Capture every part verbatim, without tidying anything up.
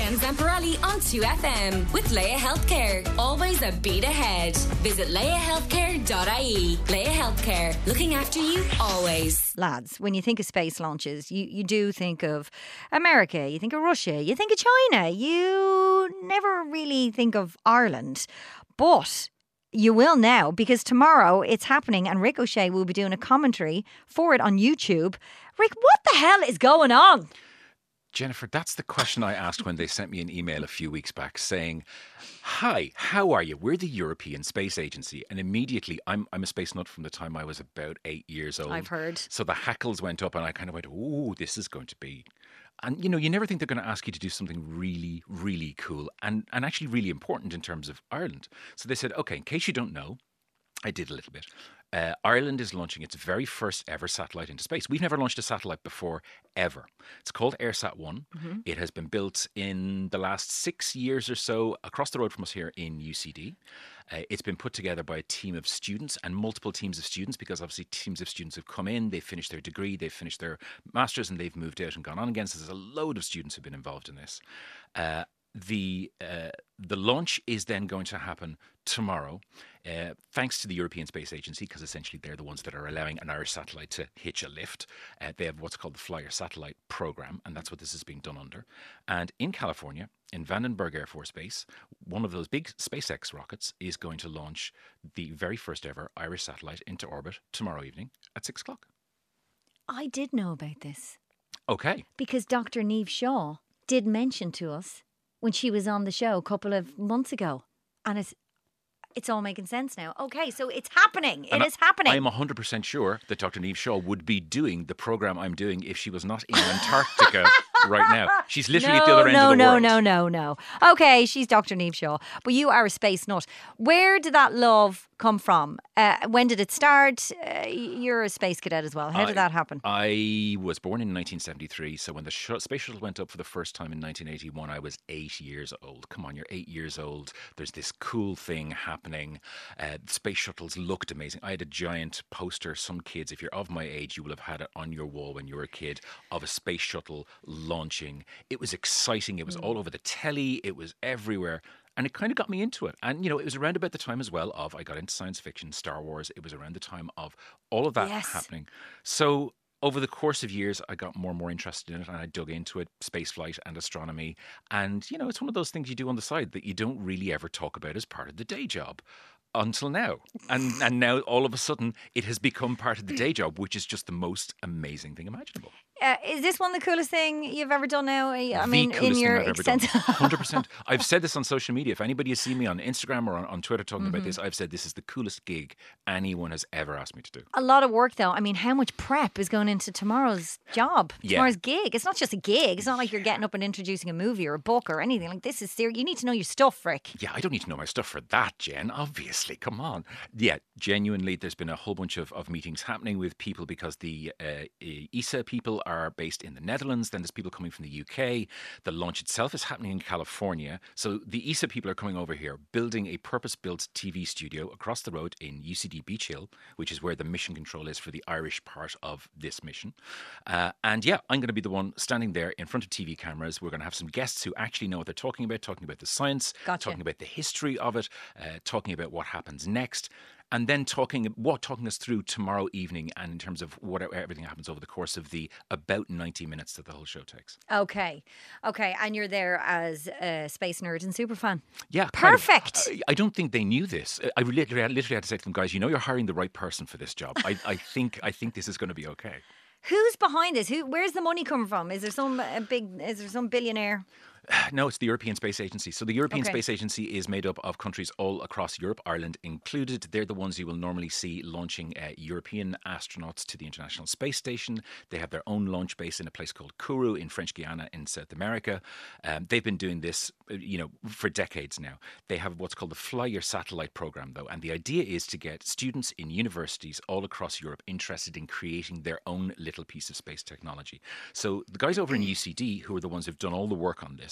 Jen Zamparelli on two F M with Leia Healthcare. Always a beat ahead. Visit leia healthcare dot I E. Leia Healthcare. Looking after you always. Lads, when you think of space launches, you, you do think of America, you think of Russia, you think of China. You never really think of Ireland. But you will now, because tomorrow it's happening and Ricochet will be doing a commentary for it on YouTube. Rick, what the hell is going on? Jennifer, that's the question I asked when they sent me an email a few weeks back saying, hi, how are you? We're the European Space Agency. And immediately, I'm I'm a space nut from the time I was about eight years old. I've heard. So the hackles went up and I kind of went, ooh, this is going to be... And, you know, you never think they're going to ask you to do something really, really cool and, and actually really important in terms of Ireland. So they said, OK, in case you don't know, I did a little bit. Uh, Ireland is launching its very first ever satellite into space. We've never launched a satellite before, ever. It's called AirSat one. Mm-hmm. It has been built in the last six years or so across the road from us here in U C D. Uh, it's been put together by a team of students and multiple teams of students, because obviously teams of students have come in, they've finished their degree, they've finished their masters, and they've moved out and gone on again. So there's a load of students who've been involved in this. Uh, The uh, the launch is then going to happen tomorrow, uh, thanks to the European Space Agency, because essentially they're the ones that are allowing an Irish satellite to hitch a lift. Uh, they have what's called the Flyer Satellite Program, and that's what this is being done under. And in California, in Vandenberg Air Force Base, one of those big SpaceX rockets is going to launch the very first ever Irish satellite into orbit tomorrow evening at six o'clock. I did know about this. Okay. Because Doctor Niamh Shaw did mention to us when she was on the show a couple of months ago. And it's it's all making sense now. Okay, so it's happening. It and is happening. I'm one hundred percent sure that Doctor Niamh Shaw would be doing the programme I'm doing if she was not in Antarctica right now. She's literally no, at the other end no, of the no, world. No, no, no, no. Okay, she's Doctor Niamh Shaw. But you are a space nut. Where did that love come from? Uh, when did it start? Uh, you're a space cadet as well. How I, did that happen? I was born in nineteen seventy-three. So when the sh- space shuttle went up for the first time in nineteen eighty-one, I was eight years old. Come on, you're eight years old. There's this cool thing happening. Uh, space shuttles looked amazing. I had a giant poster. Some kids, if you're of my age, you will have had it on your wall when you were a kid, of a space shuttle launching. It was exciting. It was mm. all over the telly. It was everywhere. And it kind of got me into it. And, you know, it was around about the time as well of I got into science fiction, Star Wars. It was around the time of all of that yes. happening. So over the course of years, I got more and more interested in it, and I dug into it, spaceflight and astronomy. And, you know, it's one of those things you do on the side that you don't really ever talk about as part of the day job. Until now. And and now, all of a sudden, it has become part of the day job, which is just the most amazing thing imaginable. Uh, is this one the coolest thing you've ever done now? I the mean, in your extent. one hundred percent. I've said this on social media. If anybody has seen me on Instagram or on, on Twitter talking mm-hmm. about this, I've said this is the coolest gig anyone has ever asked me to do. A lot of work, though. I mean, how much prep is going into tomorrow's job, yeah. tomorrow's gig? It's not just a gig. It's not like you're getting up and introducing a movie or a book or anything. Like, this is serious. You need to know your stuff, Rick. Yeah, I don't need to know my stuff for that, Jen. Obviously, come on. Yeah, genuinely, there's been a whole bunch of, of meetings happening with people, because the uh, E S A people are based in the Netherlands. Then there's people coming from the U K. The launch itself is happening in California. So the E S A people are coming over here, building a purpose-built T V studio across the road in U C D Beach Hill, which is where the mission control is for the Irish part of this mission. Uh, and yeah, I'm going to be the one standing there in front of T V cameras. We're going to have some guests who actually know what they're talking about, talking about the science, gotcha. talking about the history of it, uh, talking about what happens next. And then talking what talking us through tomorrow evening, and in terms of what everything happens over the course of the about ninety minutes that the whole show takes. Okay, okay, and you're there as a space nerd and superfan. Yeah, perfect. Kind of. I, I don't think they knew this. I literally, I literally had to say to them, guys, you know, you're hiring the right person for this job. I, I think, I think this is going to be okay. Who's behind this? Who? Where's the money coming from? Is there some uh, big? Is there some billionaire? No, it's the European Space Agency. So the European okay. Space Agency is made up of countries all across Europe, Ireland included. They're the ones you will normally see launching uh, European astronauts to the International Space Station. They have their own launch base in a place called Kourou in French Guiana in South America. Um, they've been doing this, you know, for decades now. They have what's called the Flyer Satellite Program, though, and the idea is to get students in universities all across Europe interested in creating their own little piece of space technology. So the guys over in U C D, who are the ones who've done all the work on this,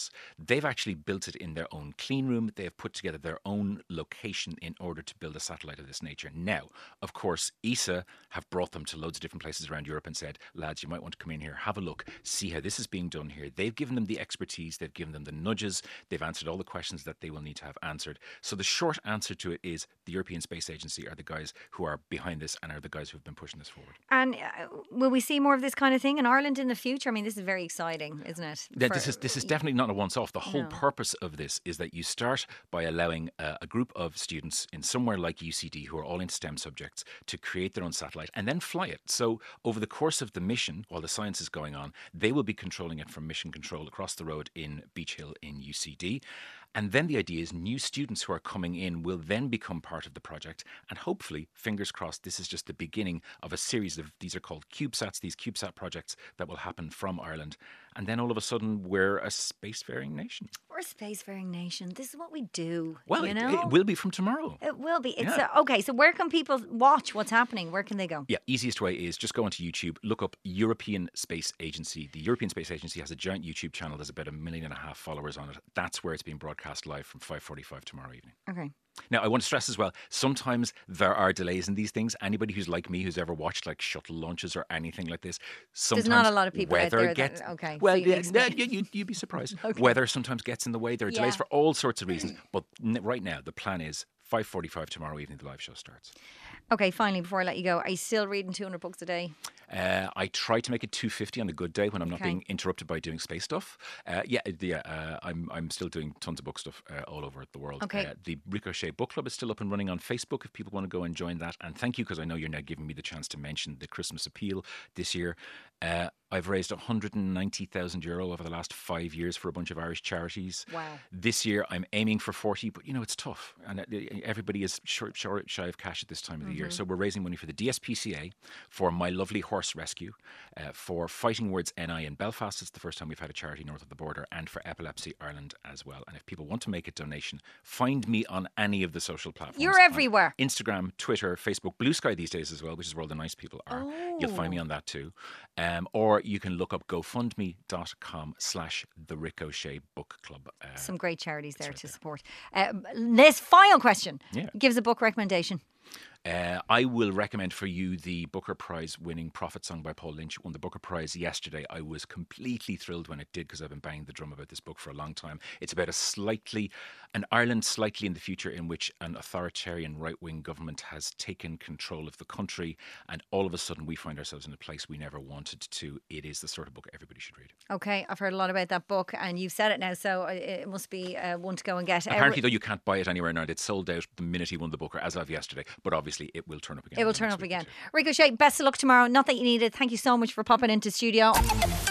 this. They've actually built it in their own clean room. They have put together their own location in order to build a satellite of this nature. Now, of course, E S A have brought them to loads of different places around Europe and said, lads, you might want to come in here, have a look, see how this is being done here. They've given them the expertise, they've given them the nudges, they've answered all the questions that they will need to have answered. So the short answer to it is the European Space Agency are the guys who are behind this and are the guys who have been pushing this forward. And uh, will we see more of this kind of thing in Ireland in the future? I mean, this is very exciting, isn't it? Yeah, this is this is definitely not a once-off. The whole No. purpose of this is that you start by allowing uh, a group of students in somewhere like U C D who are all in STEM subjects to create their own satellite and then fly it. So over the course of the mission, while the science is going on, they will be controlling it from Mission Control across the road in Beach Hill in U C D. And then the idea is new students who are coming in will then become part of the project. And hopefully, fingers crossed, this is just the beginning of a series of, these are called CubeSats, these CubeSat projects that will happen from Ireland. And then all of a sudden, we're a spacefaring nation. We're a spacefaring nation. This is what we do. Well, you it, know? it will be from tomorrow. It will be. It's Yeah. uh, okay. So where can people watch what's happening? Where can they go? Yeah, easiest way is just go onto YouTube, look up European Space Agency. The European Space Agency has a giant YouTube channel. There's about a million and a half followers on it. That's where it's being broadcast live from five forty-five tomorrow evening. Okay. Now, I want to stress as well, sometimes there are delays in these things. Anybody who's like me, who's ever watched like shuttle launches or anything like this, sometimes not a lot of people out weather there that- gets, okay, so Well, you yeah, explain. yeah, you, you'd be surprised. Okay. Weather sometimes gets in the way. There are delays Yeah. for all sorts of reasons. But n- right now, the plan is five forty-five tomorrow evening, the live show starts. Okay, finally, before I let you go, are you still reading two hundred books a day? Uh, I try to make it two fifty on a good day when I'm not Okay. being interrupted by doing space stuff. Uh, yeah, yeah. Uh, I'm I'm still doing tons of book stuff uh, all over the world. Okay. Uh, the Ricochet Book Club is still up and running on Facebook if people want to go and join that. And thank you, because I know you're now giving me the chance to mention the Christmas appeal this year. Uh, I've raised one hundred ninety thousand euro over the last five years for a bunch of Irish charities. Wow. This year I'm aiming for forty, but you know, it's tough. And uh, everybody is short, short, shy of cash at this time of the year. So we're raising money for the D S P C A, for My Lovely Horse Rescue, uh, for Fighting Words N I in Belfast. It's the first time we've had a charity north of the border, and for Epilepsy Ireland as well. And if people want to make a donation, find me on any of the social platforms. You're On everywhere. Instagram, Twitter, Facebook, Blue Sky these days as well, which is where all the nice people are. You'll find me on that too. Um, or you can look up gofundme.com slash the Ricochet Book Club. Uh, Some great charities there right to there. support. Uh, this final question. Yeah. Give us a book recommendation. Uh, I will recommend for you the Booker Prize winning Prophet Song by Paul Lynch. It won the Booker Prize yesterday. I was completely thrilled when it did, because I've been banging the drum about this book for a long time. It's about a slightly, an Ireland slightly in the future in which an authoritarian right-wing government has taken control of the country, and all of a sudden we find ourselves in a place we never wanted to. It is the sort of book everybody should read. Okay, I've heard a lot about that book, and you've said it now, so it it must be uh, one to go and get. Uh, Apparently, though, you can't buy it anywhere now. It's sold out the minute he won the Booker, as of yesterday. But obviously, it will turn up again. It will in the turn next up week or again. two. Ricochet, best of luck tomorrow. Not that you need it. Thank you so much for popping into studio.